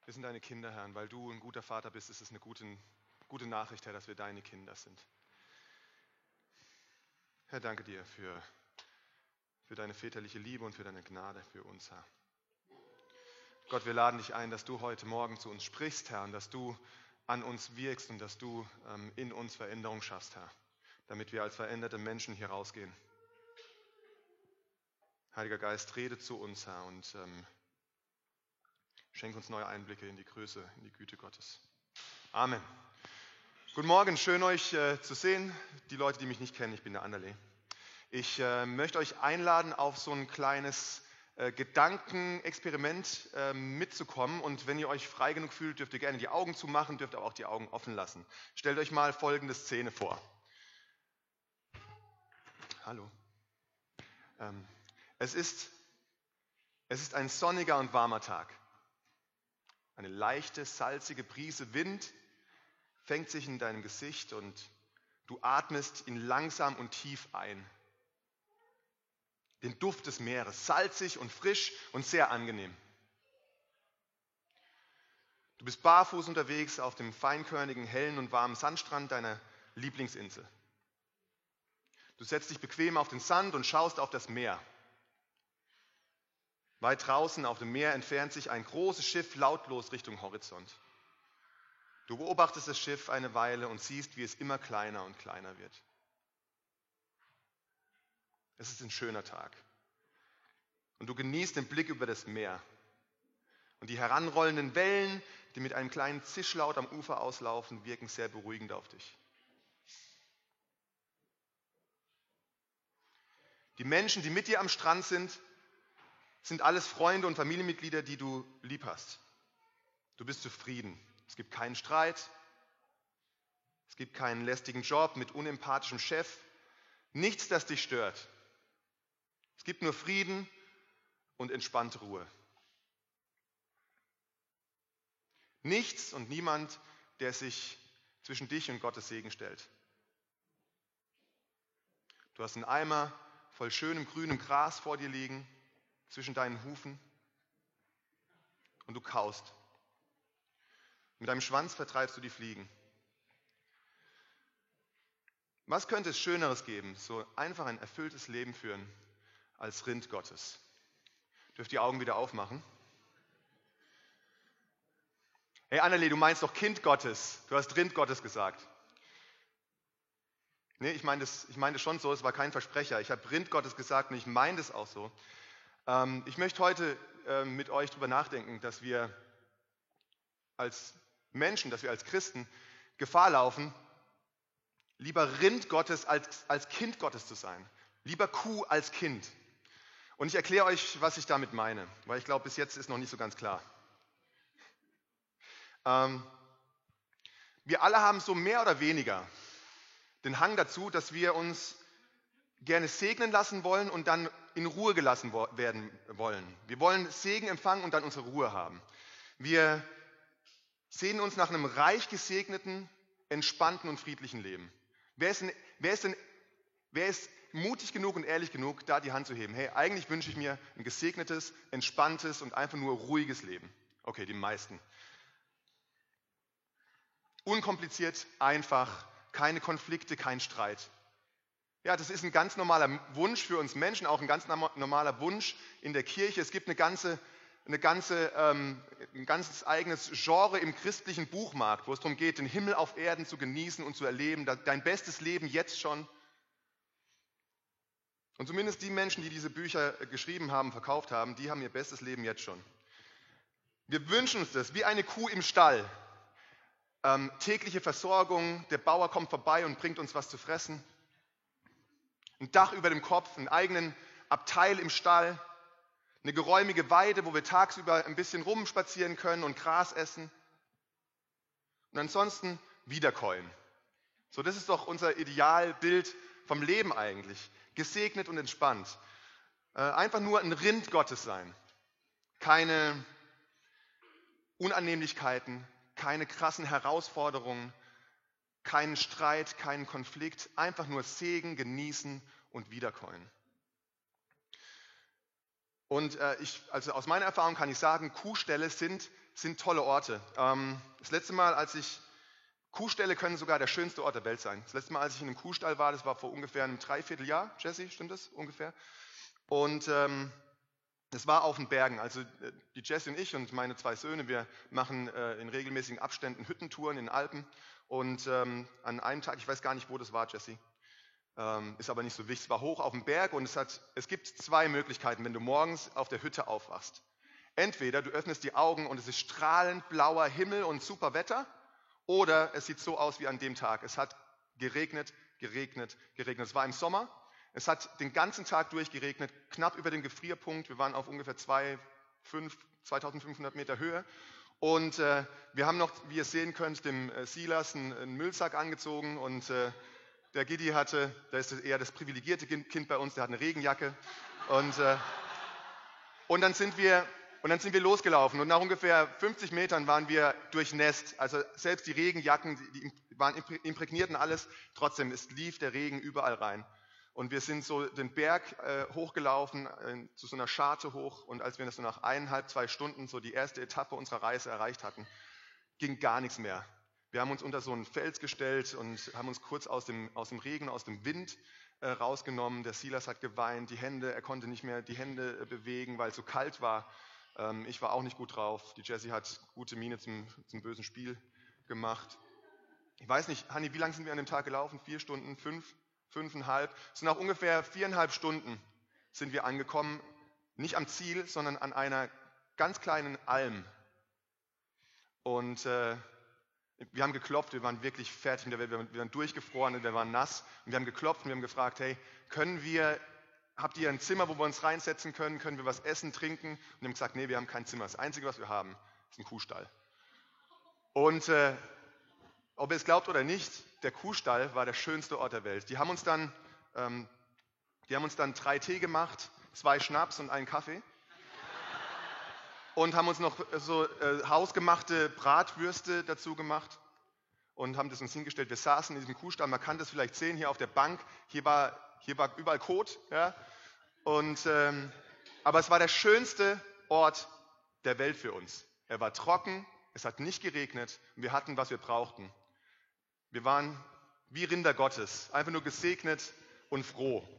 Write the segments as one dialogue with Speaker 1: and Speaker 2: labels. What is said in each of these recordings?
Speaker 1: Wir sind deine Kinder, Herr, und weil du ein guter Vater bist, ist es eine gute Nachricht, Herr, dass wir deine Kinder sind. Herr, danke dir für deine väterliche Liebe und für deine Gnade für uns, Herr. Gott, wir laden dich ein, dass du heute Morgen zu uns sprichst, Herr, und dass du an uns wirkst und dass du in uns Veränderung schaffst, Herr, damit wir als veränderte Menschen hier rausgehen. Heiliger Geist, rede zu uns, Herr, und schenk uns neue Einblicke in die Größe, in die Güte Gottes. Amen. Guten Morgen, schön euch zu sehen. Die Leute, die mich nicht kennen, ich bin der Anderle. Ich möchte euch einladen, auf so ein kleines Gedankenexperiment mitzukommen. Und wenn ihr euch frei genug fühlt, dürft ihr gerne die Augen zumachen, dürft aber auch die Augen offen lassen. Stellt euch mal folgende Szene vor. Hallo. Es ist ein sonniger und warmer Tag. Eine leichte, salzige Brise Wind fängt sich in deinem Gesicht und du atmest ihn langsam und tief ein. Den Duft des Meeres, salzig und frisch und sehr angenehm. Du bist barfuß unterwegs auf dem feinkörnigen, hellen und warmen Sandstrand deiner Lieblingsinsel. Du setzt dich bequem auf den Sand und schaust auf das Meer. Weit draußen auf dem Meer entfernt sich ein großes Schiff lautlos Richtung Horizont. Du beobachtest das Schiff eine Weile und siehst, wie es immer kleiner und kleiner wird. Es ist ein schöner Tag. Und du genießt den Blick über das Meer. Und die heranrollenden Wellen, die mit einem kleinen Zischlaut am Ufer auslaufen, wirken sehr beruhigend auf dich. Die Menschen, die mit dir am Strand sind alles Freunde und Familienmitglieder, die du lieb hast. Du bist zufrieden. Es gibt keinen Streit. Es gibt keinen lästigen Job mit unempathischem Chef. Nichts, das dich stört. Es gibt nur Frieden und entspannte Ruhe. Nichts und niemand, der sich zwischen dich und Gottes Segen stellt. Du hast einen Eimer voll schönem grünem Gras vor dir liegen, zwischen deinen Hufen, und du kaust. Mit deinem Schwanz vertreibst du die Fliegen. Was könnte es Schöneres geben, so einfach ein erfülltes Leben führen, als Rind Gottes? Dürft die Augen wieder aufmachen? Hey Annelie, du meinst doch Kind Gottes. Du hast Rind Gottes gesagt. Nee, ich meine das schon so, es war kein Versprecher. Ich habe Rind Gottes gesagt und ich meine das auch so. Ich möchte heute mit euch darüber nachdenken, dass wir als Menschen, dass wir als Christen Gefahr laufen, lieber Rind Gottes als Kind Gottes zu sein. Lieber Kuh als Kind. Und ich erkläre euch, was ich damit meine, weil ich glaube, bis jetzt ist noch nicht so ganz klar. Wir alle haben so mehr oder weniger den Hang dazu, dass wir uns gerne segnen lassen wollen und dann in Ruhe gelassen werden wollen. Wir wollen Segen empfangen und dann unsere Ruhe haben. Wir sehnen uns nach einem reich gesegneten, entspannten und friedlichen Leben. Wer ist mutig genug und ehrlich genug, da die Hand zu heben? Hey, eigentlich wünsche ich mir ein gesegnetes, entspanntes und einfach nur ruhiges Leben. Okay, die meisten. Unkompliziert, einfach, keine Konflikte, kein Streit. Ja, das ist ein ganz normaler Wunsch für uns Menschen, auch ein ganz normaler Wunsch in der Kirche. Es gibt ein ganzes eigenes Genre im christlichen Buchmarkt, wo es darum geht, den Himmel auf Erden zu genießen und zu erleben, dein bestes Leben jetzt schon. Und zumindest die Menschen, die diese Bücher geschrieben haben, verkauft haben, die haben ihr bestes Leben jetzt schon. Wir wünschen uns das, wie eine Kuh im Stall. Tägliche Versorgung, der Bauer kommt vorbei und bringt uns was zu fressen. Ein Dach über dem Kopf, einen eigenen Abteil im Stall, eine geräumige Weide, wo wir tagsüber ein bisschen rumspazieren können und Gras essen. Und ansonsten wiederkäuen. So, das ist doch unser Idealbild vom Leben eigentlich. Gesegnet und entspannt. Einfach nur ein Rind Gottes sein. Keine Unannehmlichkeiten, keine krassen Herausforderungen, keinen Streit, keinen Konflikt, einfach nur Segen, genießen und wiederkäuen. Und also aus meiner Erfahrung kann ich sagen, Kuhställe sind sind tolle Orte. Das letzte Mal, Kuhställe können sogar der schönste Ort der Welt sein. Das letzte Mal, als ich in einem Kuhstall war, das war vor ungefähr einem Dreivierteljahr. Jesse, stimmt das ungefähr? Und das war auf den Bergen. Also die Jesse und ich und meine 2 Söhne, wir machen in regelmäßigen Abständen Hüttentouren in den Alpen. Und an einem Tag, ich weiß gar nicht, wo das war, Jesse, ist aber nicht so wichtig, es war hoch auf dem Berg und es gibt 2 Möglichkeiten, wenn du morgens auf der Hütte aufwachst. Entweder du öffnest die Augen und es ist strahlend blauer Himmel und super Wetter, oder es sieht so aus wie an dem Tag. Es hat geregnet, geregnet, geregnet. Es war im Sommer. Es hat den ganzen Tag durch geregnet, knapp über dem Gefrierpunkt. Wir waren auf ungefähr 2500 Meter Höhe. Und wir haben noch, wie ihr sehen könnt, dem Silas einen Müllsack angezogen. Und der Gidi da ist eher das privilegierte Kind bei uns, der hat eine Regenjacke. Und dann sind wir losgelaufen. Und nach ungefähr 50 Metern waren wir durchnässt. Also selbst die Regenjacken, die waren imprägniert und alles. Trotzdem, es lief der Regen überall rein. Und wir sind so den Berg hochgelaufen, zu so einer Scharte hoch. Und als wir das so nach 1,5, 2 Stunden so die erste Etappe unserer Reise erreicht hatten, ging gar nichts mehr. Wir haben uns unter so einen Fels gestellt und haben uns kurz aus dem Regen, aus dem Wind rausgenommen. Der Silas hat geweint, er konnte nicht mehr die Hände bewegen, weil es so kalt war. Ich war auch nicht gut drauf. Die Jessie hat gute Miene zum bösen Spiel gemacht. Ich weiß nicht, Hanni, wie lange sind wir an dem Tag gelaufen? 4 Stunden? 5,5? So nach ungefähr 4,5 Stunden sind wir angekommen. Nicht am Ziel, sondern an einer ganz kleinen Alm. Und wir haben geklopft, wir waren wirklich fertig, wir waren durchgefroren, wir waren nass. Und wir haben geklopft und wir haben gefragt, hey, habt ihr ein Zimmer, wo wir uns reinsetzen können? Können wir was essen, trinken? Und wir haben gesagt, nee, wir haben kein Zimmer. Das Einzige, was wir haben, ist ein Kuhstall. Und ob ihr es glaubt oder nicht, der Kuhstall war der schönste Ort der Welt. Die haben uns dann 3 Tee gemacht, 2 Schnaps und einen Kaffee. Und haben uns noch so hausgemachte Bratwürste dazu gemacht und haben das uns hingestellt. Wir saßen in diesem Kuhstall, man kann das vielleicht sehen, hier auf der Bank, hier war überall Kot. Ja? Aber es war der schönste Ort der Welt für uns. Er war trocken, es hat nicht geregnet und wir hatten, was wir brauchten. Wir waren wie Rinder Gottes, einfach nur gesegnet und froh.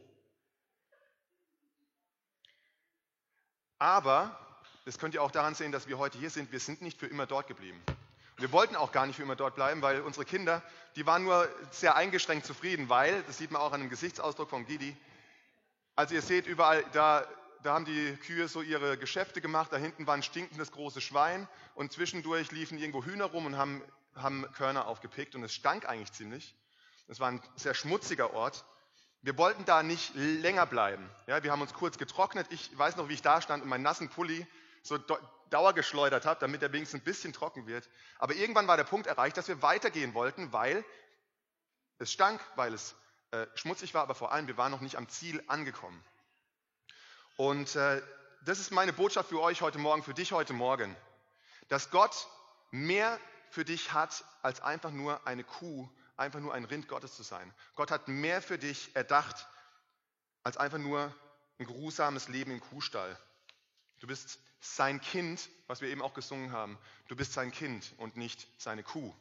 Speaker 1: Aber das könnt ihr auch daran sehen, dass wir heute hier sind. Wir sind nicht für immer dort geblieben. Und wir wollten auch gar nicht für immer dort bleiben, weil unsere Kinder, die waren nur sehr eingeschränkt zufrieden, weil, das sieht man auch an dem Gesichtsausdruck von Gidi, also ihr seht überall, da haben die Kühe so ihre Geschäfte gemacht, da hinten war ein stinkendes großes Schwein und zwischendurch liefen irgendwo Hühner rum und haben Körner aufgepickt und es stank eigentlich ziemlich. Es war ein sehr schmutziger Ort. Wir wollten da nicht länger bleiben. Ja, wir haben uns kurz getrocknet. Ich weiß noch, wie ich da stand und meinen nassen Pulli so dauergeschleudert habe, damit er wenigstens ein bisschen trocken wird. Aber irgendwann war der Punkt erreicht, dass wir weitergehen wollten, weil es stank, weil es schmutzig war, aber vor allem, wir waren noch nicht am Ziel angekommen. Und das ist meine Botschaft für euch heute Morgen, für dich heute Morgen, dass Gott mehr für dich hat, als einfach nur eine Kuh, einfach nur ein Rind Gottes zu sein. Gott hat mehr für dich erdacht, als einfach nur ein geruhsames Leben im Kuhstall. Du bist sein Kind, was wir eben auch gesungen haben. Du bist sein Kind und nicht seine Kuh.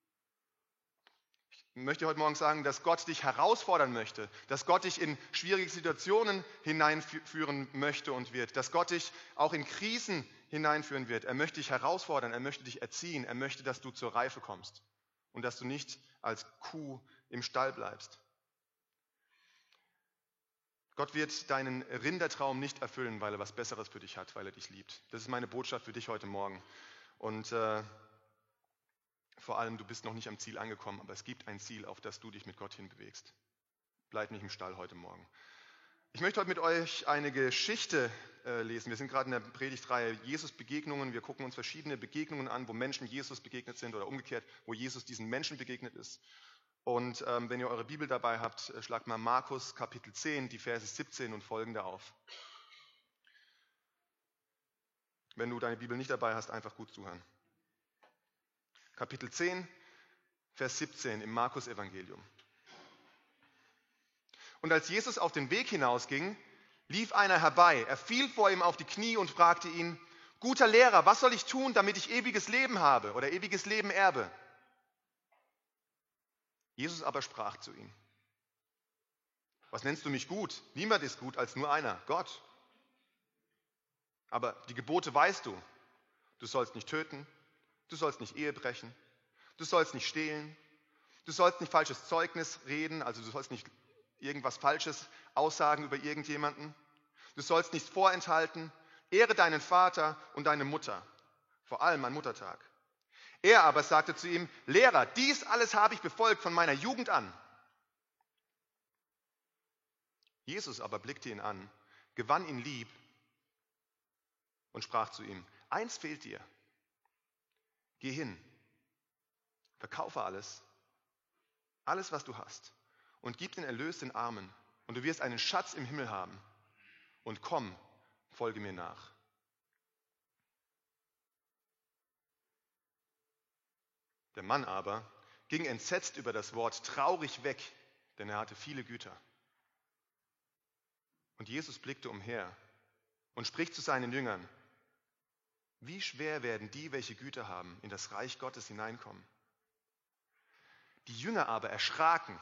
Speaker 1: Ich möchte heute Morgen sagen, dass Gott dich herausfordern möchte, dass Gott dich in schwierige Situationen hineinführen möchte und wird, dass Gott dich auch in Krisen hineinführen wird. Er möchte dich herausfordern, er möchte dich erziehen, er möchte, dass du zur Reife kommst und dass du nicht als Kuh im Stall bleibst. Gott wird deinen Rindertraum nicht erfüllen, weil er was Besseres für dich hat, weil er dich liebt. Das ist meine Botschaft für dich heute Morgen. Und vor allem, du bist noch nicht am Ziel angekommen, aber es gibt ein Ziel, auf das du dich mit Gott hinbewegst. Bleib nicht im Stall heute Morgen. Ich möchte heute mit euch eine Geschichte lesen. Wir sind gerade in der Predigtreihe Jesus-Begegnungen. Wir gucken uns verschiedene Begegnungen an, wo Menschen Jesus begegnet sind oder umgekehrt, wo Jesus diesen Menschen begegnet ist. Und wenn ihr eure Bibel dabei habt, schlagt mal Markus Kapitel 10, die Verse 17 und folgende auf. Wenn du deine Bibel nicht dabei hast, einfach gut zuhören. Kapitel 10, Vers 17 im Markus-Evangelium. Und als Jesus auf den Weg hinausging, lief einer herbei. Er fiel vor ihm auf die Knie und fragte ihn: Guter Lehrer, was soll ich tun, damit ich ewiges Leben habe oder ewiges Leben erbe? Jesus aber sprach zu ihm: Was nennst du mich gut? Niemand ist gut als nur einer, Gott. Aber die Gebote weißt du. Du sollst nicht töten, du sollst nicht Ehe brechen, du sollst nicht stehlen, du sollst nicht falsches Zeugnis reden, also du sollst nicht irgendwas Falsches aussagen über irgendjemanden. Du sollst nichts vorenthalten. Ehre deinen Vater und deine Mutter, vor allem an Muttertag. Er aber sagte zu ihm: Lehrer, dies alles habe ich befolgt von meiner Jugend an. Jesus aber blickte ihn an, gewann ihn lieb und sprach zu ihm: Eins fehlt dir. Geh hin, verkaufe alles, was du hast, und gib den Erlös den Armen, und du wirst einen Schatz im Himmel haben. Und komm, folge mir nach. Der Mann aber ging entsetzt über das Wort traurig weg, denn er hatte viele Güter. Und Jesus blickte umher und spricht zu seinen Jüngern: Wie schwer werden die, welche Güter haben, in das Reich Gottes hineinkommen? Die Jünger aber erschraken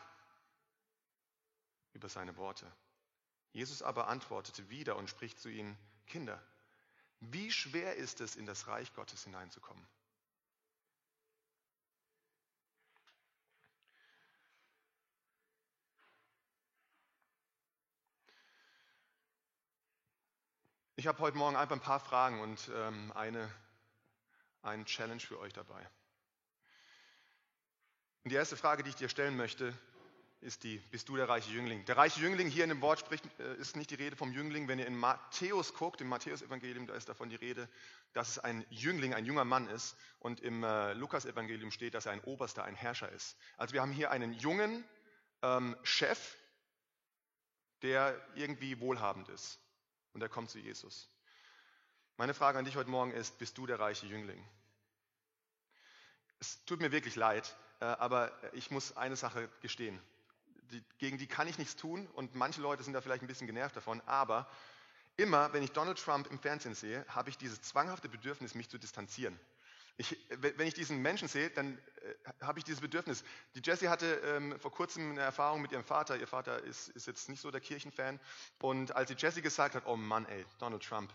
Speaker 1: über seine Worte. Jesus aber antwortete wieder und spricht zu ihnen: Kinder, wie schwer ist es, in das Reich Gottes hineinzukommen? Ich habe heute Morgen einfach ein paar Fragen und einen Challenge für euch dabei. Und die erste Frage, die ich dir stellen möchte, ist die: Bist du der reiche Jüngling? Der reiche Jüngling, hier in dem Wort ist nicht die Rede vom Jüngling. Wenn ihr in Matthäus guckt, im Matthäus-Evangelium, da ist davon die Rede, dass es ein Jüngling, ein junger Mann ist. Und im Lukas-Evangelium steht, dass er ein Oberster, ein Herrscher ist. Also wir haben hier einen jungen Chef, der irgendwie wohlhabend ist. Und er kommt zu Jesus. Meine Frage an dich heute Morgen ist: Bist du der reiche Jüngling? Es tut mir wirklich leid, aber ich muss eine Sache gestehen. Gegen die kann ich nichts tun und manche Leute sind da vielleicht ein bisschen genervt davon, aber immer, wenn ich Donald Trump im Fernsehen sehe, habe ich dieses zwanghafte Bedürfnis, mich zu distanzieren. Wenn ich diesen Menschen sehe, dann habe ich dieses Bedürfnis. Die Jessie hatte vor kurzem eine Erfahrung mit ihrem Vater. Ihr Vater ist jetzt nicht so der Kirchenfan. Und als die Jessie gesagt hat: Oh Mann, ey, Donald Trump,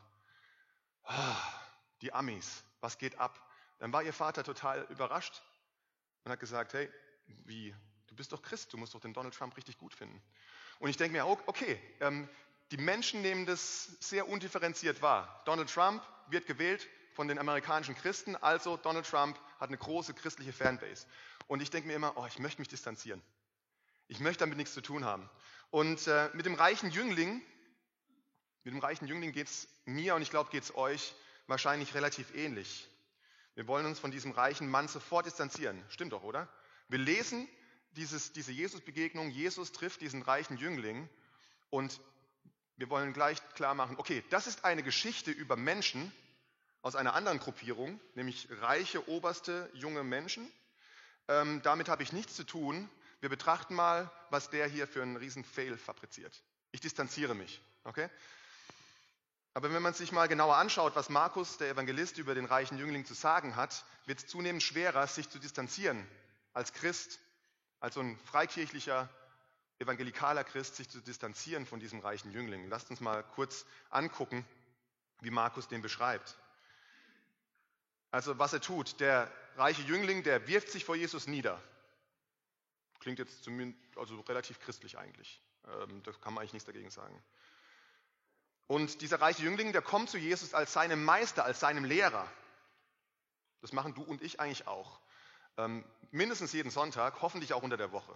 Speaker 1: die Amis, was geht ab? Dann war ihr Vater total überrascht und hat gesagt: Hey, wie? Du bist doch Christ, du musst doch den Donald Trump richtig gut finden. Und ich denke mir: Okay, die Menschen nehmen das sehr undifferenziert wahr. Donald Trump wird gewählt von den amerikanischen Christen, also Donald Trump hat eine große christliche Fanbase. Und ich denke mir immer: ich möchte mich distanzieren. Ich möchte damit nichts zu tun haben. Und mit dem reichen Jüngling geht es mir und ich glaube, geht es euch wahrscheinlich relativ ähnlich. Wir wollen uns von diesem reichen Mann sofort distanzieren. Stimmt doch, oder? Wir lesen diese Jesus-Begegnung. Jesus trifft diesen reichen Jüngling und wir wollen gleich klar machen: Okay, das ist eine Geschichte über Menschen aus einer anderen Gruppierung, nämlich reiche, oberste, junge Menschen. Damit habe ich nichts zu tun. Wir betrachten mal, was der hier für einen riesen Fail fabriziert. Ich distanziere mich. Okay? Aber wenn man sich mal genauer anschaut, was Markus, der Evangelist, über den reichen Jüngling zu sagen hat, wird es zunehmend schwerer, sich zu distanzieren als Christ, als so ein freikirchlicher, evangelikaler Christ, sich zu distanzieren von diesem reichen Jüngling. Lasst uns mal kurz angucken, wie Markus den beschreibt. Also was er tut: Der reiche Jüngling, der wirft sich vor Jesus nieder. Klingt jetzt zumindest also relativ christlich eigentlich. Da kann man eigentlich nichts dagegen sagen. Und dieser reiche Jüngling, der kommt zu Jesus als seinem Meister, als seinem Lehrer. Das machen du und ich eigentlich auch. Mindestens jeden Sonntag, hoffentlich auch unter der Woche.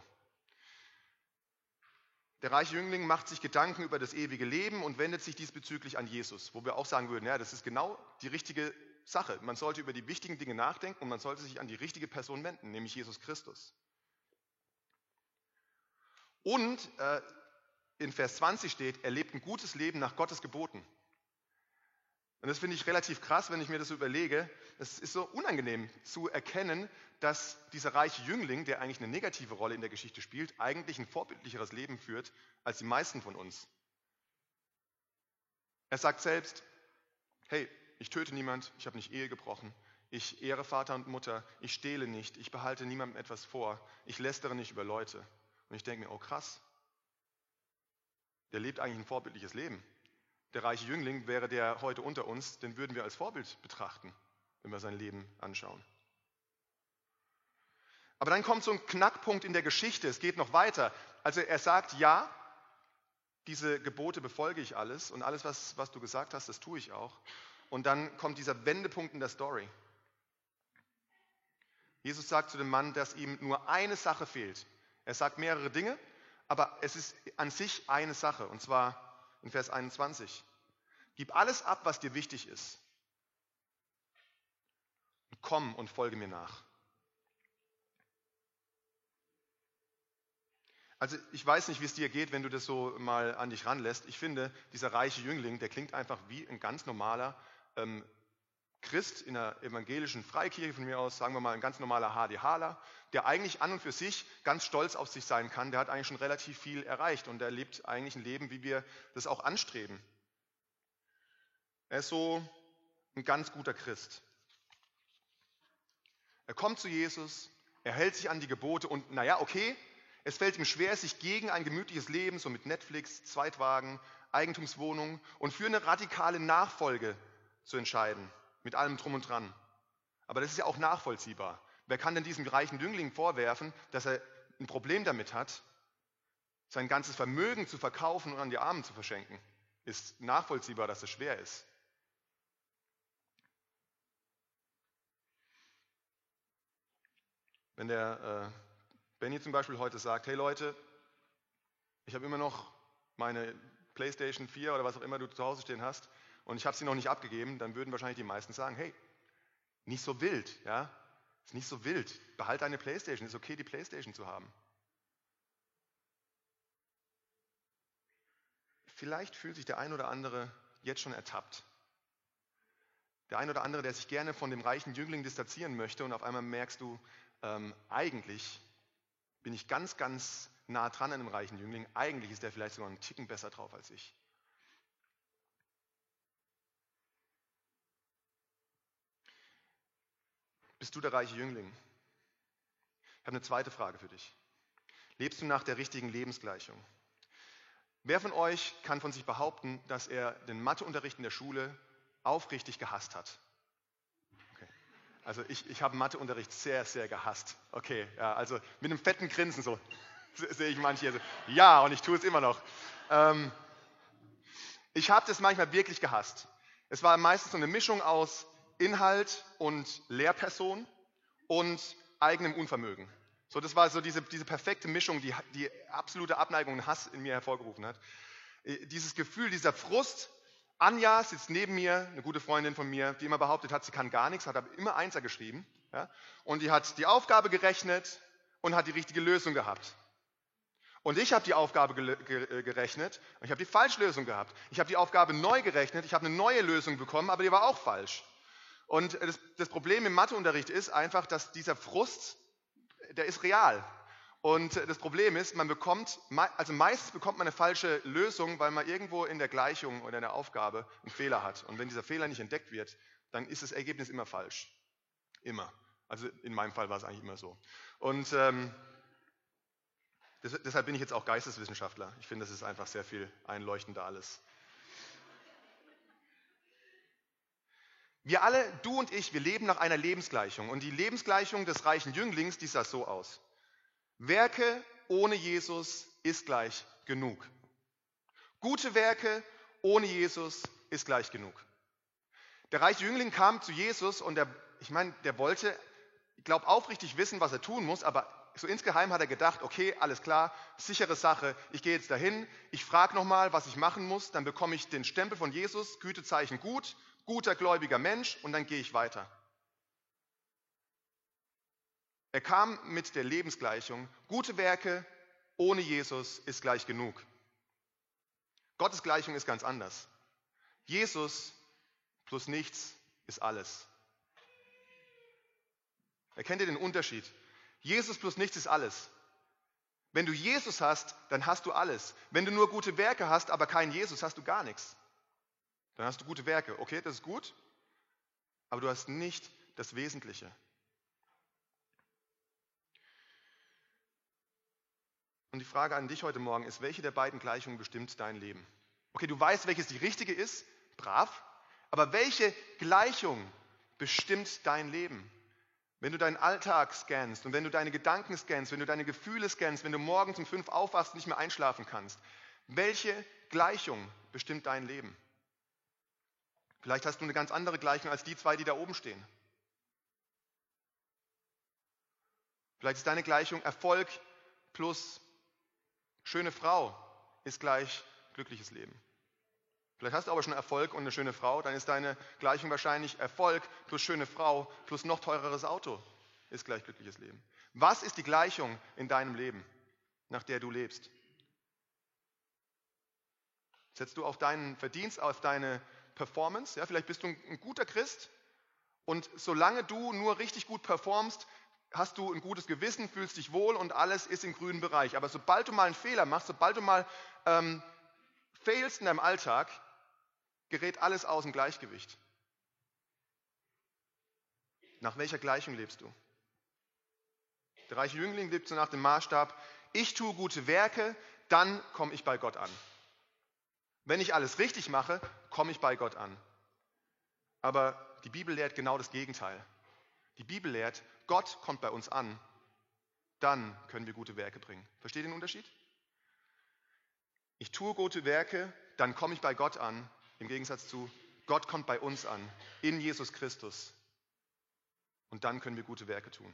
Speaker 1: Der reiche Jüngling macht sich Gedanken über das ewige Leben und wendet sich diesbezüglich an Jesus, wo wir auch sagen würden: Ja, das ist genau die richtige Sache. Man sollte über die wichtigen Dinge nachdenken und man sollte sich an die richtige Person wenden, nämlich Jesus Christus. Und in Vers 20 steht: Er lebt ein gutes Leben nach Gottes Geboten. Und das finde ich relativ krass, wenn ich mir das so überlege. Es ist so unangenehm zu erkennen, dass dieser reiche Jüngling, der eigentlich eine negative Rolle in der Geschichte spielt, eigentlich ein vorbildlicheres Leben führt als die meisten von uns. Er sagt selbst: Hey, ich töte niemand, ich habe nicht Ehe gebrochen, ich ehre Vater und Mutter, ich stehle nicht, ich behalte niemandem etwas vor, ich lästere nicht über Leute. Und ich denke mir, oh krass, der lebt eigentlich ein vorbildliches Leben. Der reiche Jüngling wäre der heute unter uns, den würden wir als Vorbild betrachten, wenn wir sein Leben anschauen. Aber dann kommt so ein Knackpunkt in der Geschichte, es geht noch weiter. Also er sagt, ja, diese Gebote befolge ich alles und alles, was du gesagt hast, das tue ich auch. Und dann kommt dieser Wendepunkt in der Story. Jesus sagt zu dem Mann, dass ihm nur eine Sache fehlt. Er sagt mehrere Dinge, aber es ist an sich eine Sache, und zwar in Vers 21. Gib alles ab, was dir wichtig ist. Und komm und folge mir nach. Also ich weiß nicht, wie es dir geht, wenn du das so mal an dich ranlässt. Ich finde, dieser reiche Jüngling, der klingt einfach wie ein ganz normaler Christ in einer evangelischen Freikirche von mir aus, sagen wir mal ein ganz normaler HDHler, der eigentlich an und für sich ganz stolz auf sich sein kann. Der hat eigentlich schon relativ viel erreicht und er lebt eigentlich ein Leben, wie wir das auch anstreben. Er ist so ein ganz guter Christ. Er kommt zu Jesus, er hält sich an die Gebote und naja, okay, es fällt ihm schwer, sich gegen ein gemütliches Leben, so mit Netflix, Zweitwagen, Eigentumswohnung und für eine radikale Nachfolge zu entscheiden, mit allem drum und dran. Aber das ist ja auch nachvollziehbar. Wer kann denn diesem reichen Jüngling vorwerfen, dass er ein Problem damit hat, sein ganzes Vermögen zu verkaufen und an die Armen zu verschenken? Ist nachvollziehbar, dass es schwer ist. Wenn der Benny zum Beispiel heute sagt, hey Leute, ich habe immer noch meine PlayStation 4 oder was auch immer du zu Hause stehen hast und ich habe sie noch nicht abgegeben, dann würden wahrscheinlich die meisten sagen, hey, nicht so wild, ja, ist nicht so wild, behalt deine PlayStation, ist okay, die PlayStation zu haben. Vielleicht fühlt sich der ein oder andere jetzt schon ertappt. Der ein oder andere, der sich gerne von dem reichen Jüngling distanzieren möchte und auf einmal merkst du, eigentlich bin ich ganz, ganz nah dran an dem reichen Jüngling. Eigentlich ist der vielleicht sogar einen Ticken besser drauf als ich. Bist du der reiche Jüngling? Ich habe eine zweite Frage für dich. Lebst du nach der richtigen Lebensgleichung? Wer von euch kann von sich behaupten, dass er den Matheunterricht in der Schule aufrichtig gehasst hat? Okay. Also ich habe Matheunterricht sehr, sehr gehasst. Okay, ja, also mit einem fetten Grinsen so sehe ich manche so. Ja, und ich tue es immer noch. Ich habe das manchmal wirklich gehasst. Es war meistens so eine Mischung aus Inhalt und Lehrperson und eigenem Unvermögen. So, das war so diese perfekte Mischung, die absolute Abneigung und Hass in mir hervorgerufen hat. Dieses Gefühl, dieser Frust. Anja sitzt neben mir, eine gute Freundin von mir, die immer behauptet hat, sie kann gar nichts, hat aber immer Einser geschrieben. Ja? Und die hat die Aufgabe gerechnet und hat die richtige Lösung gehabt. Und ich habe die Aufgabe gerechnet und ich habe die Falschlösung gehabt. Ich habe die Aufgabe neu gerechnet, ich habe eine neue Lösung bekommen, aber die war auch falsch. Und das Problem im Matheunterricht ist einfach, dass dieser Frust, der ist real. Und das Problem ist, meistens bekommt man eine falsche Lösung, weil man irgendwo in der Gleichung oder in der Aufgabe einen Fehler hat. Und wenn dieser Fehler nicht entdeckt wird, dann ist das Ergebnis immer falsch. Immer. Also in meinem Fall war es eigentlich immer so. Und deshalb bin ich jetzt auch Geisteswissenschaftler. Ich finde, das ist einfach sehr viel einleuchtender alles. Wir alle, du und ich, wir leben nach einer Lebensgleichung. Und die Lebensgleichung des reichen Jünglings, die sah so aus. Werke ohne Jesus ist gleich genug. Gute Werke ohne Jesus ist gleich genug. Der reiche Jüngling kam zu Jesus und der wollte, ich glaube, aufrichtig wissen, was er tun muss, aber so insgeheim hat er gedacht, okay, alles klar, sichere Sache, ich gehe jetzt dahin, ich frage nochmal, was ich machen muss, dann bekomme ich den Stempel von Jesus, Gütezeichen gut, guter, gläubiger Mensch und dann gehe ich weiter. Er kam mit der Lebensgleichung, gute Werke ohne Jesus ist gleich genug. Gottes Gleichung ist ganz anders. Jesus plus nichts ist alles. Erkennt ihr den Unterschied? Jesus plus nichts ist alles. Wenn du Jesus hast, dann hast du alles. Wenn du nur gute Werke hast, aber keinen Jesus, hast du gar nichts. Dann hast du gute Werke. Okay, das ist gut. aber du hast nicht das Wesentliche. Und die Frage an dich heute Morgen ist, welche der beiden Gleichungen bestimmt dein Leben? Okay, du weißt, welches die richtige ist, brav, aber welche Gleichung bestimmt dein Leben? Wenn du deinen Alltag scannst und wenn du deine Gedanken scannst, wenn du deine Gefühle scannst, wenn du morgens um 5 aufwachst und nicht mehr einschlafen kannst, welche Gleichung bestimmt dein Leben? Vielleicht hast du eine ganz andere Gleichung als die zwei, die da oben stehen. Vielleicht ist deine Gleichung Erfolg plus schöne Frau ist gleich glückliches Leben. Vielleicht hast du aber schon Erfolg und eine schöne Frau, dann ist deine Gleichung wahrscheinlich Erfolg plus schöne Frau plus noch teureres Auto ist gleich glückliches Leben. Was ist die Gleichung in deinem Leben, nach der du lebst? Setzt du auf deinen Verdienst, auf deine Performance? Ja, vielleicht bist du ein guter Christ und solange du nur richtig gut performst, hast du ein gutes Gewissen, fühlst dich wohl und alles ist im grünen Bereich. Aber sobald du mal einen Fehler machst, sobald du mal failst in deinem Alltag, gerät alles aus dem Gleichgewicht. Nach welcher Gleichung lebst du? Der reiche Jüngling lebt so nach dem Maßstab, ich tue gute Werke, dann komme ich bei Gott an. Wenn ich alles richtig mache, komme ich bei Gott an. Aber die Bibel lehrt genau das Gegenteil. Die Bibel lehrt, Gott kommt bei uns an, dann können wir gute Werke bringen. Versteht ihr den Unterschied? Ich tue gute Werke, dann komme ich bei Gott an, im Gegensatz zu Gott kommt bei uns an, in Jesus Christus. Und dann können wir gute Werke tun.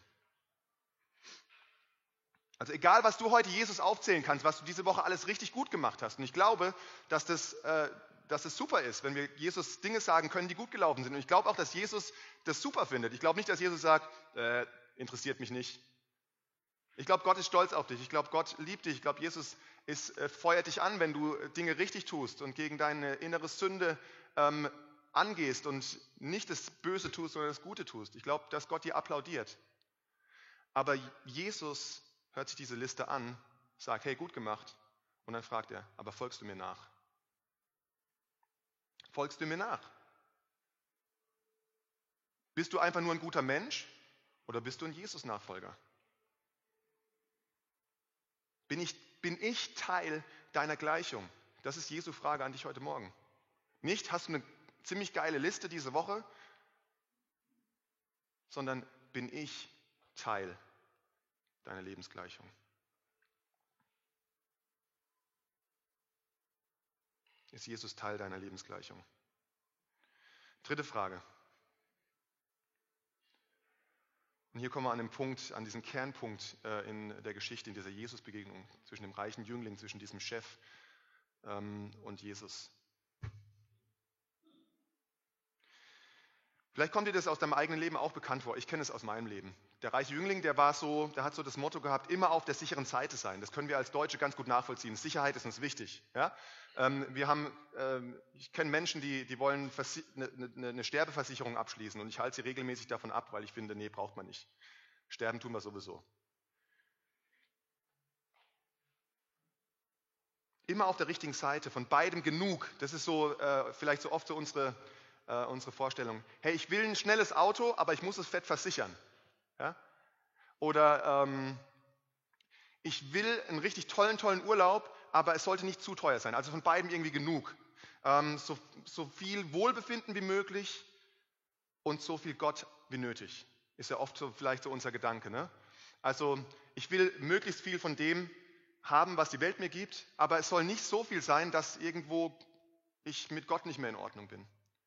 Speaker 1: Also egal, was du heute Jesus aufzählen kannst, was du diese Woche alles richtig gut gemacht hast. Und ich glaube, dass das super ist, wenn wir Jesus Dinge sagen können, die gut gelaufen sind. Und ich glaube auch, dass Jesus das super findet. Ich glaube nicht, dass Jesus sagt, interessiert mich nicht. Ich glaube, Gott ist stolz auf dich. Ich glaube, Gott liebt dich. Ich glaube, Jesus feuert dich an, wenn du Dinge richtig tust und gegen deine innere Sünde angehst und nicht das Böse tust, sondern das Gute tust. Ich glaube, dass Gott dir applaudiert. Aber Jesus hört sich diese Liste an, sagt, hey, gut gemacht. Und dann fragt er, aber folgst du mir nach? Folgst du mir nach? Bist du einfach nur ein guter Mensch oder bist du ein Jesus-Nachfolger? Bin ich Teil deiner Gleichung? Das ist Jesu Frage an dich heute Morgen. Nicht, hast du eine ziemlich geile Liste diese Woche, sondern bin ich Teil deiner Lebensgleichung? Ist Jesus Teil deiner Lebensgleichung? Dritte Frage. Und hier kommen wir an den Punkt, an diesen Kernpunkt in der Geschichte, in dieser Jesus-Begegnung zwischen dem reichen Jüngling, zwischen diesem Chef und Jesus. Vielleicht kommt dir das aus deinem eigenen Leben auch bekannt vor. Ich kenne es aus meinem Leben. Der reiche Jüngling, der hat so das Motto gehabt, immer auf der sicheren Seite sein. Das können wir als Deutsche ganz gut nachvollziehen. Sicherheit ist uns wichtig. Ja? Ich kenne Menschen, die wollen eine Sterbeversicherung abschließen und ich halte sie regelmäßig davon ab, weil ich finde, nee, braucht man nicht. Sterben tun wir sowieso. Immer auf der richtigen Seite, von beidem genug. Das ist so vielleicht so oft so unsere Vorstellung. Hey, ich will ein schnelles Auto, aber ich muss es fett versichern. Ja? Oder ich will einen richtig tollen Urlaub, aber es sollte nicht zu teuer sein. Also von beidem irgendwie genug. So viel Wohlbefinden wie möglich und so viel Gott wie nötig. Ist ja oft so vielleicht so unser Gedanke. Ne? Also ich will möglichst viel von dem haben, was die Welt mir gibt, aber es soll nicht so viel sein, dass irgendwo ich mit Gott nicht mehr in Ordnung bin.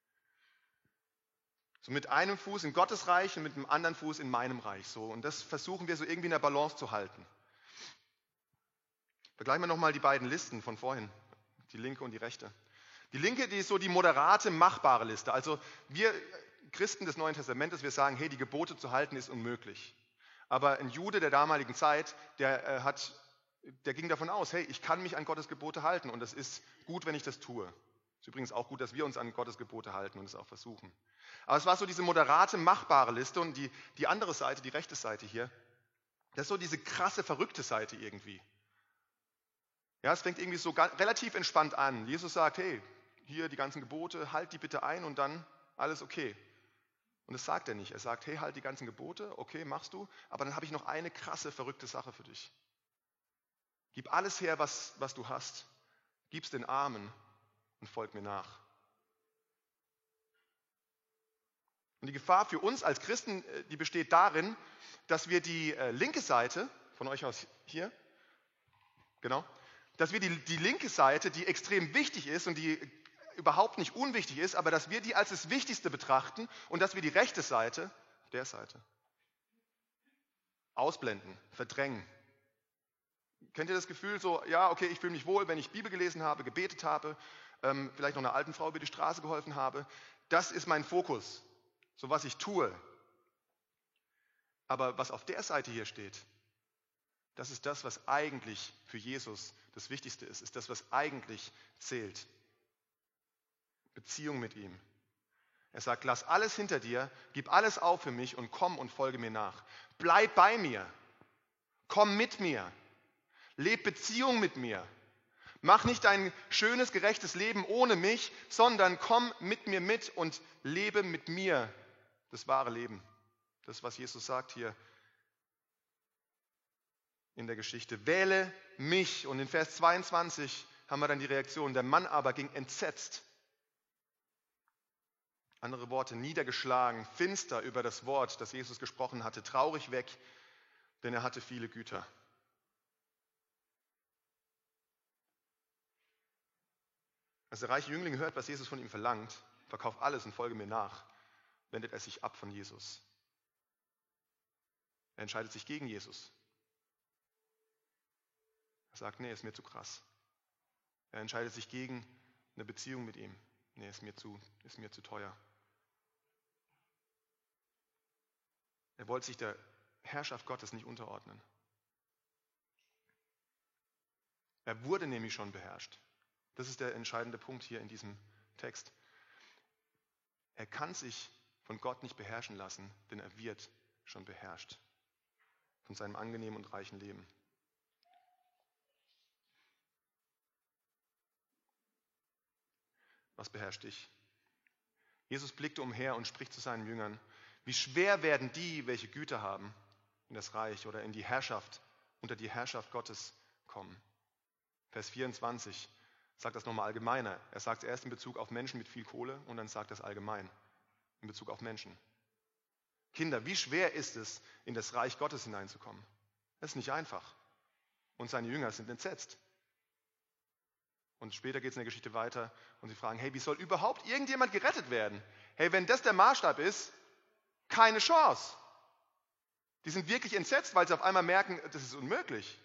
Speaker 1: So mit einem Fuß in Gottes Reich und mit dem anderen Fuß in meinem Reich. So. Und das versuchen wir so irgendwie in der Balance zu halten. Vergleichen wir nochmal die beiden Listen von vorhin, die linke und die rechte. Die linke, die ist so die moderate, machbare Liste. Also wir Christen des Neuen Testamentes, wir sagen, hey, die Gebote zu halten ist unmöglich. Aber ein Jude der damaligen Zeit, der ging davon aus, hey, ich kann mich an Gottes Gebote halten und es ist gut, wenn ich das tue. Ist übrigens auch gut, dass wir uns an Gottes Gebote halten und es auch versuchen. Aber es war so diese moderate, machbare Liste und die andere Seite, die rechte Seite hier, das ist so diese krasse, verrückte Seite irgendwie. Ja, es fängt irgendwie so relativ entspannt an. Jesus sagt, hey, hier die ganzen Gebote, halt die bitte ein und dann alles okay. Und das sagt er nicht. Er sagt, hey, halt die ganzen Gebote, okay, machst du, aber dann habe ich noch eine krasse, verrückte Sache für dich. Gib alles her, was du hast. Gib's den Armen und folg mir nach. Und die Gefahr für uns als Christen, die besteht darin, dass wir die linke Seite, von euch aus hier, genau, dass wir die linke Seite, die extrem wichtig ist und die überhaupt nicht unwichtig ist, aber dass wir die als das Wichtigste betrachten und dass wir die rechte Seite, der Seite, ausblenden, verdrängen. Kennt ihr das Gefühl so, ja, okay, ich fühle mich wohl, wenn ich Bibel gelesen habe, gebetet habe, vielleicht noch einer alten Frau über die Straße geholfen habe. Das ist mein Fokus, so was ich tue. Aber was auf der Seite hier steht, das ist das, was eigentlich für Jesus das Wichtigste ist das, was eigentlich zählt. Beziehung mit ihm. Er sagt, lass alles hinter dir, gib alles auf für mich und komm und folge mir nach. Bleib bei mir, komm mit mir, leb Beziehung mit mir. Mach nicht ein schönes, gerechtes Leben ohne mich, sondern komm mit mir mit und lebe mit mir das wahre Leben. Das, was Jesus sagt hier in der Geschichte. Wähle mich. Und in Vers 22 haben wir dann die Reaktion. Der Mann aber ging entsetzt. Andere Worte, niedergeschlagen, finster über das Wort, das Jesus gesprochen hatte, traurig weg, denn er hatte viele Güter. Als der reiche Jüngling hört, was Jesus von ihm verlangt, verkauf alles und folge mir nach, wendet er sich ab von Jesus. Er entscheidet sich gegen Jesus. Er sagt, nee, ist mir zu krass. Er entscheidet sich gegen eine Beziehung mit ihm. Nee, ist mir zu teuer. Er wollte sich der Herrschaft Gottes nicht unterordnen. Er wurde nämlich schon beherrscht. Das ist der entscheidende Punkt hier in diesem Text. Er kann sich von Gott nicht beherrschen lassen, denn er wird schon beherrscht von seinem angenehmen und reichen Leben. Was beherrscht dich? Jesus blickte umher und spricht zu seinen Jüngern, wie schwer werden die, welche Güter haben, in das Reich oder in die Herrschaft, unter die Herrschaft Gottes kommen. Vers 24 sagt das nochmal allgemeiner. Er sagt es erst in Bezug auf Menschen mit viel Kohle und dann sagt er es allgemein in Bezug auf Menschen. Kinder, wie schwer ist es, in das Reich Gottes hineinzukommen? Das ist nicht einfach. Und seine Jünger sind entsetzt. Und später geht es in der Geschichte weiter und sie fragen, hey, wie soll überhaupt irgendjemand gerettet werden? Hey, wenn das der Maßstab ist, keine Chance. Die sind wirklich entsetzt, weil sie auf einmal merken, das ist unmöglich.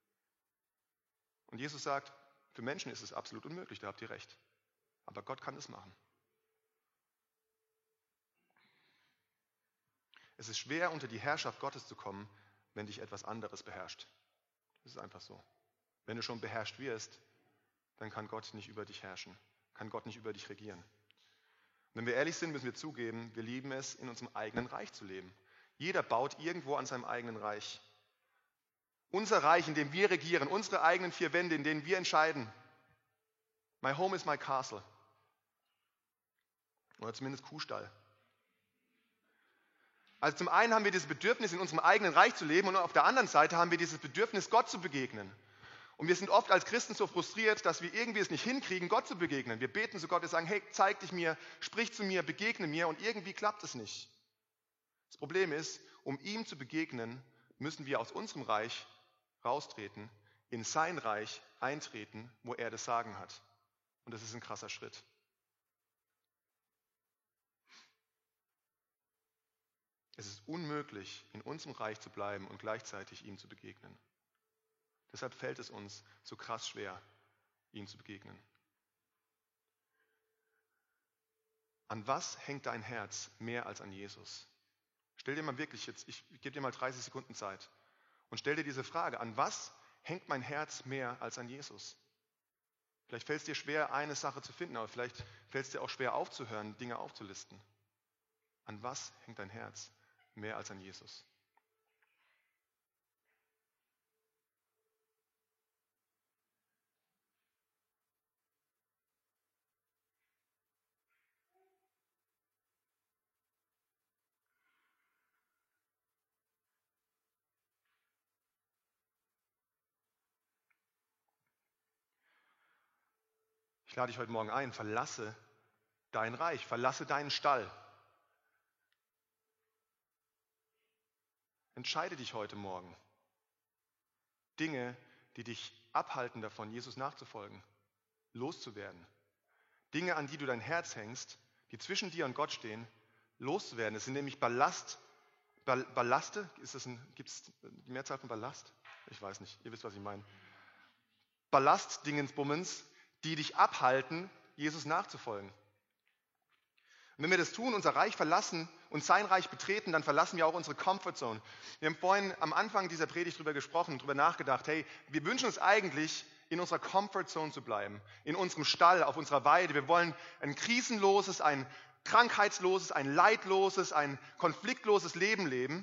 Speaker 1: Und Jesus sagt, für Menschen ist es absolut unmöglich, da habt ihr recht. Aber Gott kann es machen. Es ist schwer, unter die Herrschaft Gottes zu kommen, wenn dich etwas anderes beherrscht. Das ist einfach so. Wenn du schon beherrscht wirst, dann kann Gott nicht über dich herrschen, kann Gott nicht über dich regieren. Und wenn wir ehrlich sind, müssen wir zugeben, wir lieben es, in unserem eigenen Reich zu leben. Jeder baut irgendwo an seinem eigenen Reich. Unser Reich, in dem wir regieren, unsere eigenen vier Wände, in denen wir entscheiden. My home is my castle. Oder zumindest Kuhstall. Also zum einen haben wir dieses Bedürfnis, in unserem eigenen Reich zu leben und auf der anderen Seite haben wir dieses Bedürfnis, Gott zu begegnen. Und wir sind oft als Christen so frustriert, dass wir irgendwie es nicht hinkriegen, Gott zu begegnen. Wir beten zu Gott, wir sagen, hey, zeig dich mir, sprich zu mir, begegne mir und irgendwie klappt es nicht. Das Problem ist, um ihm zu begegnen, müssen wir aus unserem Reich raustreten, in sein Reich eintreten, wo er das Sagen hat. Und das ist ein krasser Schritt. Es ist unmöglich, in unserem Reich zu bleiben und gleichzeitig ihm zu begegnen. Deshalb fällt es uns so krass schwer, ihm zu begegnen. An was hängt dein Herz mehr als an Jesus? Stell dir mal wirklich jetzt, ich gebe dir mal 30 Sekunden Zeit und stell dir diese Frage, an was hängt mein Herz mehr als an Jesus? Vielleicht fällt es dir schwer, eine Sache zu finden, aber vielleicht fällt es dir auch schwer aufzuhören, Dinge aufzulisten. An was hängt dein Herz mehr als an Jesus? lade dich heute Morgen ein, verlasse dein Reich, verlasse deinen Stall. Entscheide dich heute Morgen. Dinge, die dich abhalten davon, Jesus nachzufolgen, loszuwerden. Dinge, an die du dein Herz hängst, die zwischen dir und Gott stehen, loszuwerden. Es sind nämlich Ballaste. Gibt es die Mehrzahl von Ballast? Ich weiß nicht, ihr wisst, was ich meine. Ballastdingensbummens, die dich abhalten, Jesus nachzufolgen. Und wenn wir das tun, unser Reich verlassen und sein Reich betreten, dann verlassen wir auch unsere Comfortzone. Wir haben vorhin am Anfang dieser Predigt darüber gesprochen, darüber nachgedacht, hey, wir wünschen uns eigentlich, in unserer Comfortzone zu bleiben, in unserem Stall, auf unserer Weide. Wir wollen ein krisenloses, ein krankheitsloses, ein leidloses, ein konfliktloses Leben leben.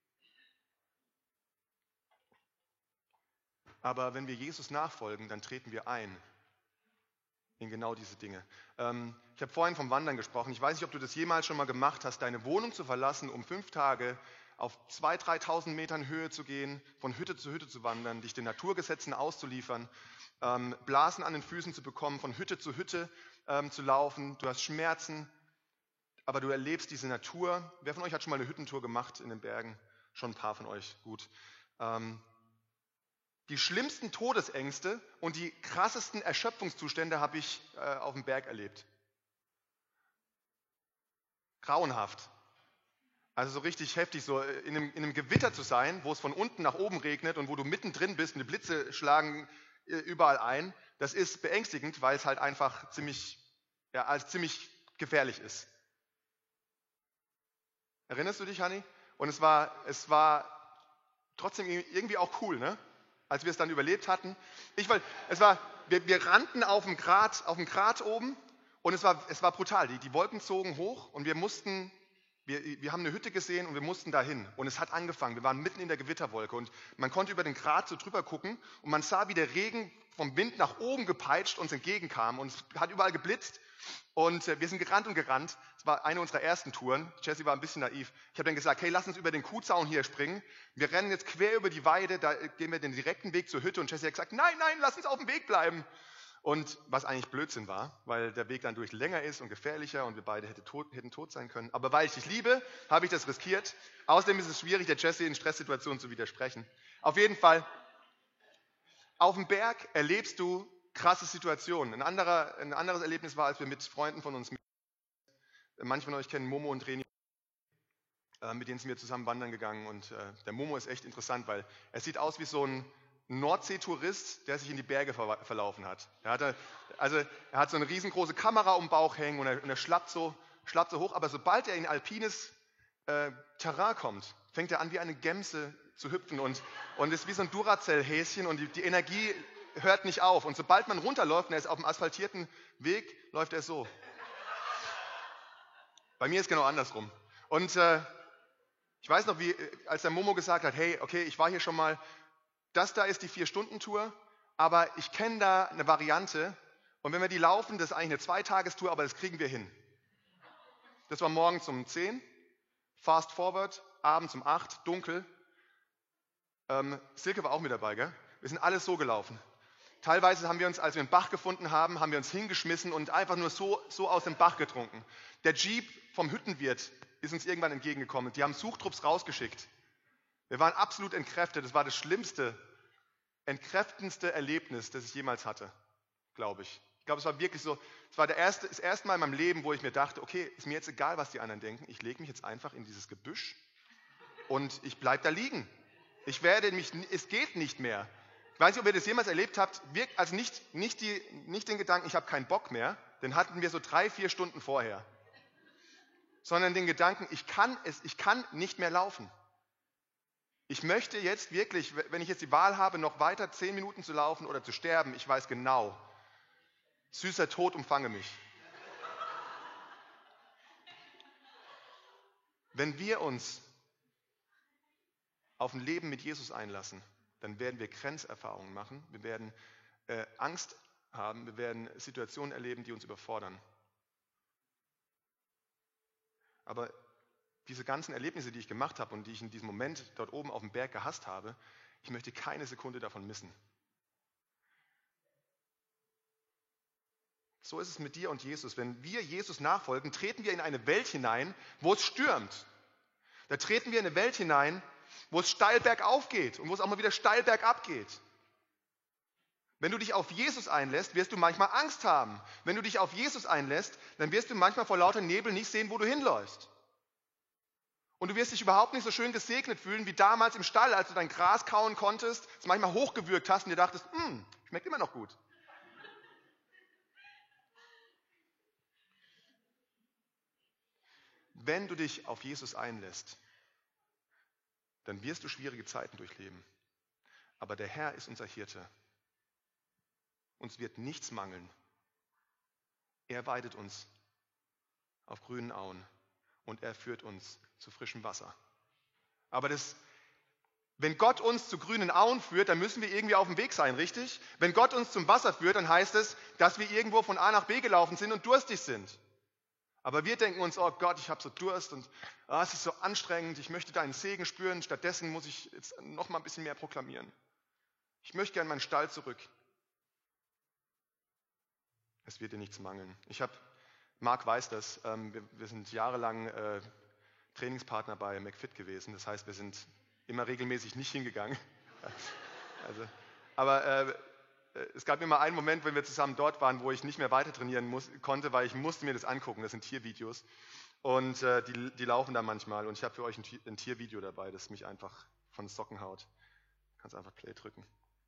Speaker 1: Aber wenn wir Jesus nachfolgen, dann treten wir ein in genau diese Dinge. Ich habe vorhin vom Wandern gesprochen. Ich weiß nicht, ob du das jemals schon mal gemacht hast, deine Wohnung zu verlassen, um 5 Tage auf 2.000, 3.000 Metern Höhe zu gehen, von Hütte zu wandern, dich den Naturgesetzen auszuliefern, Blasen an den Füßen zu bekommen, von Hütte zu Hütte zu laufen. Du hast Schmerzen, aber du erlebst diese Natur. Wer von euch hat schon mal eine Hüttentour gemacht in den Bergen? Schon ein paar von euch, gut. Die schlimmsten Todesängste und die krassesten Erschöpfungszustände habe ich auf dem Berg erlebt. Grauenhaft. Also so richtig heftig, so in einem Gewitter zu sein, wo es von unten nach oben regnet und wo du mittendrin bist und die Blitze schlagen überall ein. Das ist beängstigend, weil es halt einfach ziemlich gefährlich ist. Erinnerst du dich, Hanni? Und es war trotzdem irgendwie auch cool, ne? Als wir es dann überlebt hatten. Wir rannten auf dem Grat oben und es war brutal. Die Wolken zogen hoch und wir haben eine Hütte gesehen und wir mussten dahin. Und es hat angefangen. Wir waren mitten in der Gewitterwolke und man konnte über den Grat so drüber gucken und man sah, wie der Regen vom Wind nach oben gepeitscht uns entgegenkam und es hat überall geblitzt. Und wir sind gerannt und gerannt. Es war eine unserer ersten Touren. Jessie war ein bisschen naiv. Ich habe dann gesagt, hey, lass uns über den Kuhzaun hier springen. Wir rennen jetzt quer über die Weide, da gehen wir den direkten Weg zur Hütte. Und Jessie hat gesagt, nein, lass uns auf dem Weg bleiben. Und was eigentlich Blödsinn war, weil der Weg dann durch länger ist und gefährlicher und wir beide hätten tot sein können. Aber weil ich dich liebe, habe ich das riskiert. Außerdem ist es schwierig, der Jessie in Stresssituationen zu widersprechen. Auf jeden Fall, auf dem Berg erlebst du krasse Situationen. Ein anderes Erlebnis war, als wir mit Freunden von uns, manche von euch kennen Momo und Reni, mit denen sind wir zusammen wandern gegangen. Und der Momo ist echt interessant, weil er sieht aus wie so ein Nordseetourist, der sich in die Berge verlaufen hat. Er hat so eine riesengroße Kamera um den Bauch hängen und er schlappt so hoch. Aber sobald er in alpines Terrain kommt, fängt er an, wie eine Gemse zu hüpfen und ist wie so ein Duracell-Häschen und die Energie hört nicht auf. Und sobald man runterläuft und er ist auf dem asphaltierten Weg, läuft er so. Bei mir ist genau andersrum. Und ich weiß noch, als der Momo gesagt hat, hey, okay, ich war hier schon mal, das da ist die 4-Stunden-Tour, aber ich kenne da eine Variante und wenn wir die laufen, das ist eigentlich eine 2-Tagestour, aber das kriegen wir hin. Das war morgens um 10, fast forward, abends um 8, dunkel. Silke war auch mit dabei, gell? Wir sind alles so gelaufen. Teilweise haben wir uns, als wir einen Bach gefunden haben, hingeschmissen und einfach nur so aus dem Bach getrunken. Der Jeep vom Hüttenwirt ist uns irgendwann entgegengekommen. Die haben Suchtrupps rausgeschickt. Wir waren absolut entkräftet. Das war das schlimmste, entkräftendste Erlebnis, das ich jemals hatte, glaube ich. Ich glaube, es war wirklich so, es war das erste Mal in meinem Leben, wo ich mir dachte, okay, ist mir jetzt egal, was die anderen denken. Ich lege mich jetzt einfach in dieses Gebüsch und ich bleibe da liegen. Es geht nicht mehr. Ich weiß nicht, ob ihr das jemals erlebt habt, also nicht den Gedanken, ich habe keinen Bock mehr, den hatten wir so 3-4 Stunden vorher, sondern den Gedanken, ich kann nicht mehr laufen. Ich möchte jetzt wirklich, wenn ich jetzt die Wahl habe, noch weiter 10 Minuten zu laufen oder zu sterben, ich weiß genau, süßer Tod umfange mich. Wenn wir uns auf ein Leben mit Jesus einlassen, dann werden wir Grenzerfahrungen machen, wir werden Angst haben, wir werden Situationen erleben, die uns überfordern. Aber diese ganzen Erlebnisse, die ich gemacht habe und die ich in diesem Moment dort oben auf dem Berg gehasst habe, ich möchte keine Sekunde davon missen. So ist es mit dir und Jesus. Wenn wir Jesus nachfolgen, treten wir in eine Welt hinein, wo es stürmt. Da treten wir in eine Welt hinein, wo es steil bergauf geht und wo es auch mal wieder steil bergab geht. Wenn du dich auf Jesus einlässt, wirst du manchmal Angst haben. Wenn du dich auf Jesus einlässt, dann wirst du manchmal vor lauter Nebel nicht sehen, wo du hinläufst. Und du wirst dich überhaupt nicht so schön gesegnet fühlen wie damals im Stall, als du dein Gras kauen konntest, es manchmal hochgewürgt hast und dir dachtest, schmeckt immer noch gut. Wenn du dich auf Jesus einlässt, dann wirst du schwierige Zeiten durchleben. Aber der Herr ist unser Hirte. Uns wird nichts mangeln. Er weidet uns auf grünen Auen und er führt uns zu frischem Wasser. Aber wenn Gott uns zu grünen Auen führt, dann müssen wir irgendwie auf dem Weg sein, richtig? Wenn Gott uns zum Wasser führt, dann heißt es, dass wir irgendwo von A nach B gelaufen sind und durstig sind. Aber wir denken uns, oh Gott, ich habe so Durst und es ist so anstrengend, ich möchte deinen Segen spüren, stattdessen muss ich jetzt noch mal ein bisschen mehr proklamieren. Ich möchte gerne meinen Stall zurück. Es wird dir nichts mangeln. Marc weiß das, wir sind jahrelang Trainingspartner bei McFit gewesen, das heißt, wir sind immer regelmäßig nicht hingegangen. Aber es gab immer einen Moment, wenn wir zusammen dort waren, wo ich nicht mehr weiter trainieren konnte, weil ich musste mir das angucken. Das sind Tiervideos und die laufen da manchmal. Und ich habe für euch ein Tiervideo dabei, das mich einfach von den Socken haut. Du kannst einfach Play drücken.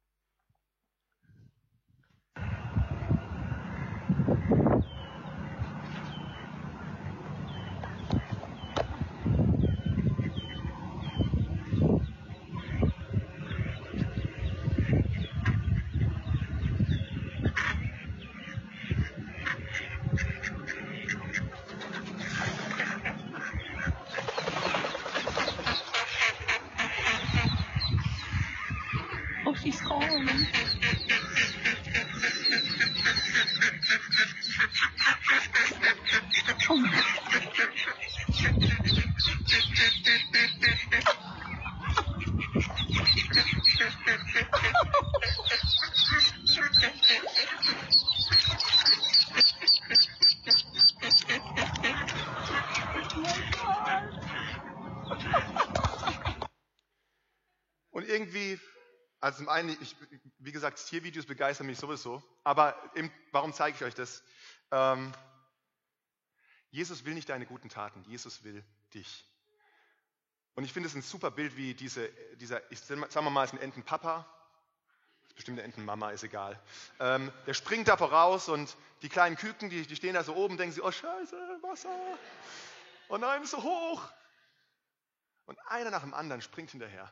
Speaker 2: Oh, she's calling. Oh my.
Speaker 1: Und irgendwie, also zum einen, wie gesagt, Tiervideos begeistern mich sowieso, aber warum zeige ich euch das? Jesus will nicht deine guten Taten, Jesus will dich. Und ich finde es ein super Bild, wie dieser, sagen wir mal, ist ein Entenpapa, bestimmt eine Entenmama, ist egal. Der springt da voraus und die kleinen Küken, die stehen da so oben, denken sie, oh Scheiße, Wasser. Oh nein, ist so hoch. Und einer nach dem anderen springt hinterher.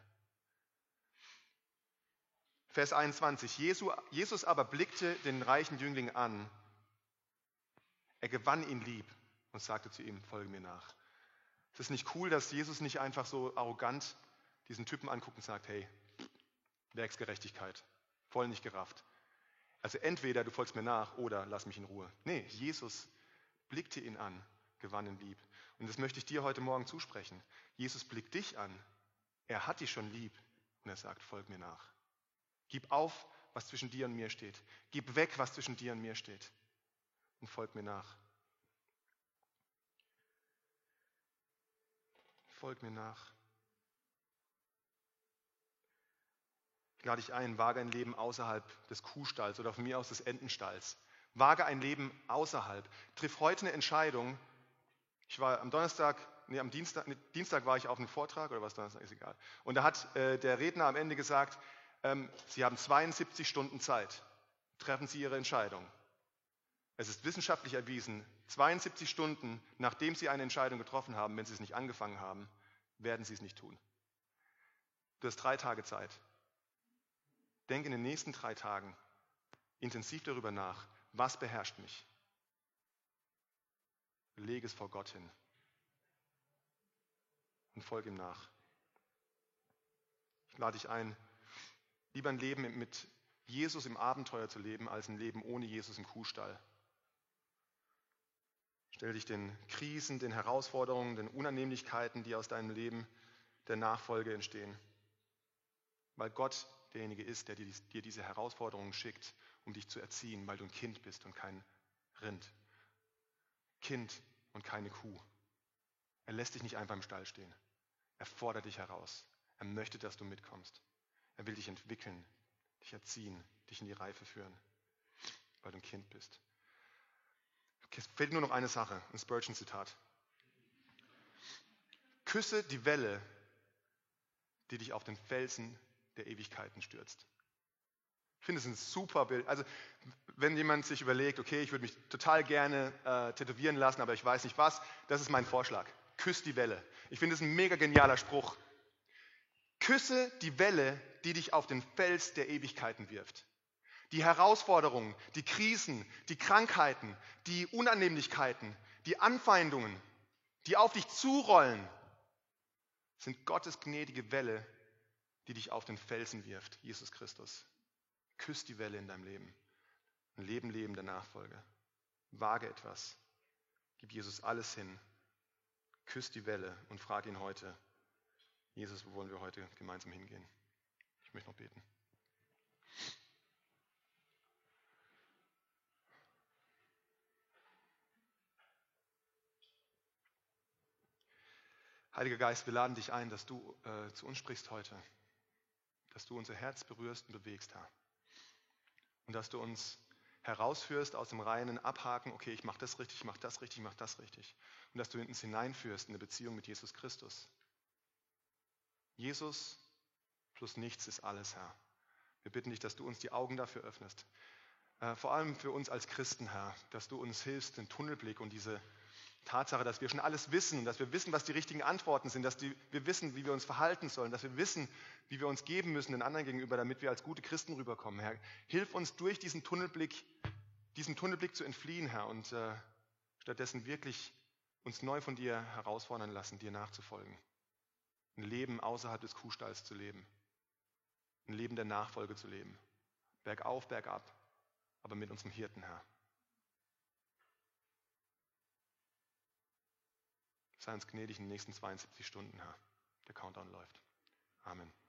Speaker 1: Vers 21. Jesus aber blickte den reichen Jüngling an. Er gewann ihn lieb und sagte zu ihm, folge mir nach. Ist es nicht cool, dass Jesus nicht einfach so arrogant diesen Typen anguckt und sagt, hey, Werksgerechtigkeit, voll nicht gerafft. Also entweder du folgst mir nach oder lass mich in Ruhe. Nee, Jesus blickte ihn an, gewann ihn lieb. Und das möchte ich dir heute Morgen zusprechen. Jesus blickt dich an. Er hat dich schon lieb und er sagt, folg mir nach. Gib auf, was zwischen dir und mir steht. Gib weg, was zwischen dir und mir steht. Und folg mir nach. Folg mir nach. Ich lade dich ein, wage ein Leben außerhalb des Kuhstalls oder von mir aus des Entenstalls. Wage ein Leben außerhalb. Triff heute eine Entscheidung. Ich war am Dienstag war ich auf einem Vortrag oder was, Donnerstag ist egal. Und da hat der Redner am Ende gesagt, Sie haben 72 Stunden Zeit. Treffen Sie Ihre Entscheidung. Es ist wissenschaftlich erwiesen, 72 Stunden, nachdem Sie eine Entscheidung getroffen haben, wenn Sie es nicht angefangen haben, werden Sie es nicht tun. Du hast 3 Tage Zeit. Denk in den nächsten 3 Tagen intensiv darüber nach, was beherrscht mich. Lege es vor Gott hin und folge ihm nach. Ich lade dich ein, lieber ein Leben mit Jesus im Abenteuer zu leben, als ein Leben ohne Jesus im Kuhstall. Stell dich den Krisen, den Herausforderungen, den Unannehmlichkeiten, die aus deinem Leben der Nachfolge entstehen. Weil Gott derjenige ist, der dir diese Herausforderungen schickt, um dich zu erziehen, weil du ein Kind bist und kein Rind, Kind und keine Kuh. Er lässt dich nicht einfach im Stall stehen. Er fordert dich heraus. Er möchte, dass du mitkommst. Er will dich entwickeln, dich erziehen, dich in die Reife führen, weil du ein Kind bist. Okay, es fehlt nur noch eine Sache, ein Spurgeon-Zitat. Küsse die Welle, die dich auf den Felsen der Ewigkeiten stürzt. Ich finde es ein super Bild. Also wenn jemand sich überlegt, okay, ich würde mich total gerne tätowieren lassen, aber ich weiß nicht was, das ist mein Vorschlag. Küss die Welle. Ich finde es ein mega genialer Spruch. Küsse die Welle, die dich auf den Fels der Ewigkeiten wirft. Die Herausforderungen, die Krisen, die Krankheiten, die Unannehmlichkeiten, die Anfeindungen, die auf dich zurollen, sind Gottes gnädige Welle, die dich auf den Felsen wirft, Jesus Christus. Küss die Welle in deinem Leben. Ein Leben der Nachfolge. Wage etwas. Gib Jesus alles hin. Küss die Welle und frag ihn heute, Jesus, wo wollen wir heute gemeinsam hingehen? Ich möchte noch beten. Heiliger Geist, wir laden dich ein, dass du zu uns sprichst heute. Dass du unser Herz berührst und bewegst, Herr. Und dass du uns herausführst aus dem reinen Abhaken, okay, ich mache das richtig, ich mache das richtig, ich mache das richtig. Und dass du uns hineinführst in eine Beziehung mit Jesus Christus. Jesus plus nichts ist alles, Herr. Wir bitten dich, dass du uns die Augen dafür öffnest. Vor allem für uns als Christen, Herr, dass du uns hilfst, den Tunnelblick und diese Tatsache, dass wir schon alles wissen, dass wir wissen, was die richtigen Antworten sind, dass wir wissen, wie wir uns verhalten sollen, dass wir wissen, wie wir uns geben müssen den anderen gegenüber, damit wir als gute Christen rüberkommen, Herr. Hilf uns durch diesem Tunnelblick zu entfliehen, Herr, und stattdessen wirklich uns neu von dir herausfordern lassen, dir nachzufolgen. Ein Leben außerhalb des Kuhstalls zu leben. Ein Leben der Nachfolge zu leben. Bergauf, bergab, aber mit unserem Hirten, Herr. Sei uns gnädig in den nächsten 72 Stunden, Herr. Der Countdown läuft. Amen.